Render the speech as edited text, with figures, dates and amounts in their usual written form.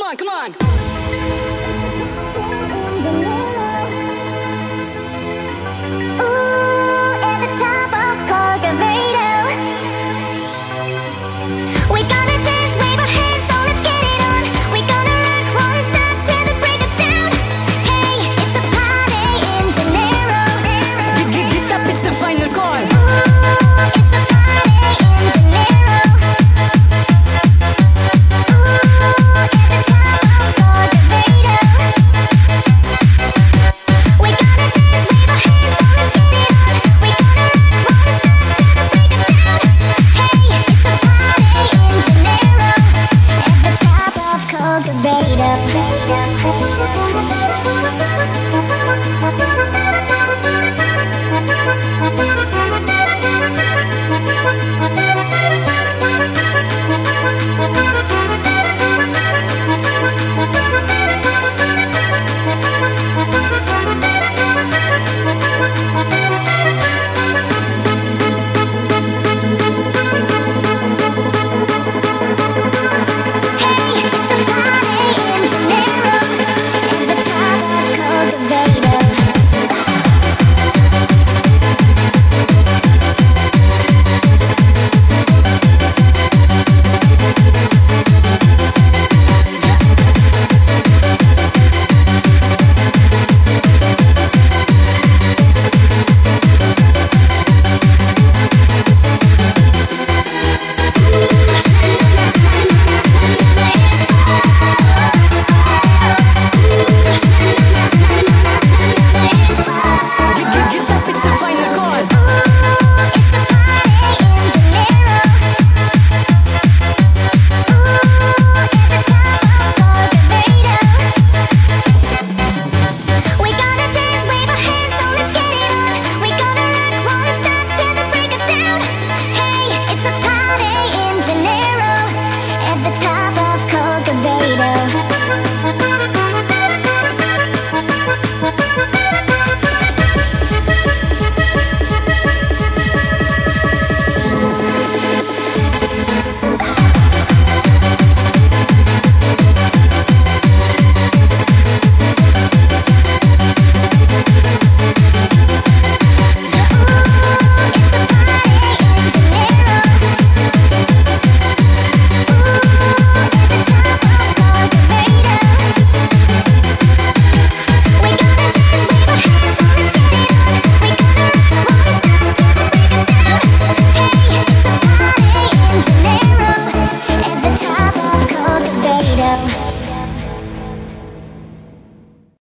on, come on. Ooh, at the top of Corcovado, we gonna dance, wave our hands, so let's get it on. We gonna rock, won't stop till the break of dawn. Hey, it's a party in Janeiro. Get up, it's the final call. Ooh, it's a party in Janeiro. Ooh, at the top of Corcovado, we gonna dance, wave our hands, so let's get it on. We gonna rock, won't stop till the break of dawn. Hey, it's a party in Janeiro, at the top of Corcovado.